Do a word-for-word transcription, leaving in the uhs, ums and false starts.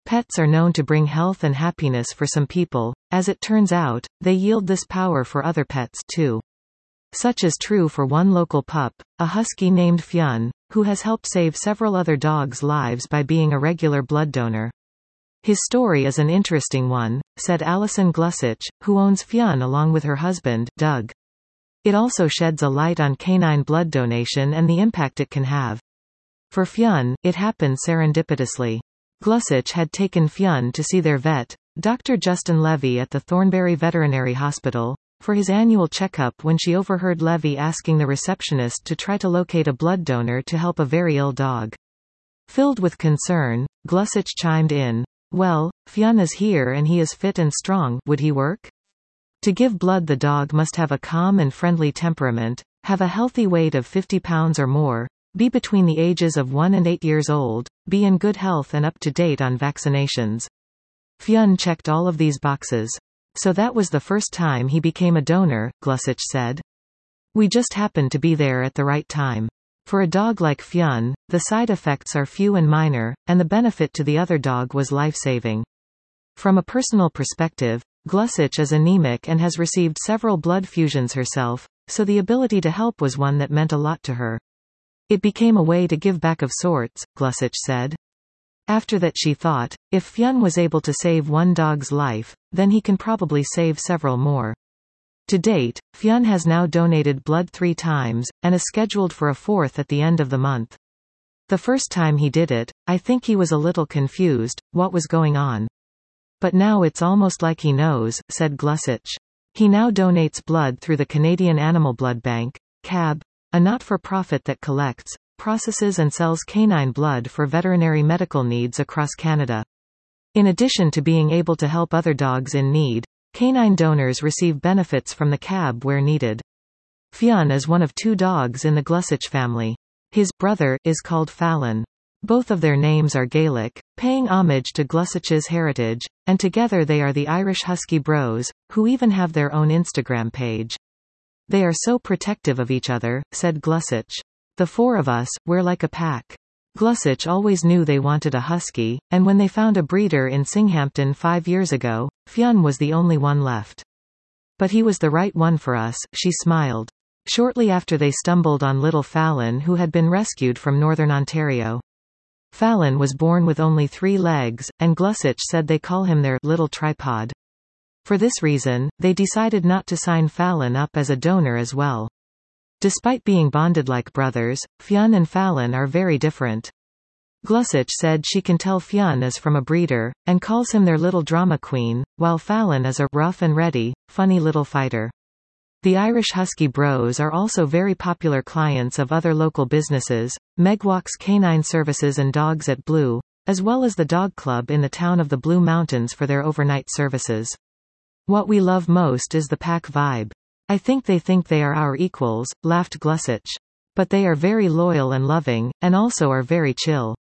Pets are known to bring health and happiness for some people. As it turns out, they yield this power for other pets, too. Such is true for one local pup, a husky named Fionn, who has helped save several other dogs' lives by being a regular blood donor. His story is an interesting one, said Alison Glusich, who owns Fionn along with her husband, Doug. It also sheds a light on canine blood donation and the impact it can have. For Fionn, it happened serendipitously. Glusich had taken Fionn to see their vet, Doctor Justin Levy at the Thornbury Veterinary Hospital, for his annual checkup when she overheard Levy asking the receptionist to try to locate a blood donor to help a very ill dog. Filled with concern, Glusich chimed in, "Well, Fionn is here and he is fit and strong, would he work? To give blood the dog must have a calm and friendly temperament, have a healthy weight of fifty pounds or more, be between the ages of one and eight years old, be in good health and up to date on vaccinations." Fionn checked all of these boxes. So that was the first time he became a donor, Glusich said. We just happened to be there at the right time. For a dog like Fionn, the side effects are few and minor, and the benefit to the other dog was life-saving. From a personal perspective, Glusich is anemic and has received several blood fusions herself, so the ability to help was one that meant a lot to her. It became a way to give back of sorts, Glusich said. After that she thought, if Fionn was able to save one dog's life, then he can probably save several more. To date, Fionn has now donated blood three times, and is scheduled for a fourth at the end of the month. The first time he did it, I think he was a little confused, what was going on. But now it's almost like he knows, said Glusich. He now donates blood through the Canadian Animal Blood Bank, C A B, a not-for-profit that collects, processes and sells canine blood for veterinary medical needs across Canada. In addition to being able to help other dogs in need, canine donors receive benefits from the C A B where needed. Fionn is one of two dogs in the Glusich family. His brother is called Fallon. Both of their names are Gaelic, paying homage to Glusich's heritage, and together they are the Irish Husky Bros, who even have their own Instagram page. They are so protective of each other, said Glusich. The four of us, we're like a pack. Glusich always knew they wanted a husky, and when they found a breeder in Singhampton five years ago, Fionn was the only one left. But he was the right one for us, she smiled. Shortly after they stumbled on little Fallon, who had been rescued from northern Ontario. Fallon was born with only three legs, and Glusich said they call him their little tripod. For this reason, they decided not to sign Fallon up as a donor as well. Despite being bonded like brothers, Fionn and Fallon are very different. Glusich said she can tell Fionn is from a breeder, and calls him their little drama queen, while Fallon is a rough and ready, funny little fighter. The Irish Husky Bros are also very popular clients of other local businesses, Megwalks Canine Services and Dogs at Blue, as well as the dog club in the town of the Blue Mountains for their overnight services. What we love most is the pack vibe. I think they think they are our equals, laughed Glusich. But they are very loyal and loving, and also are very chill.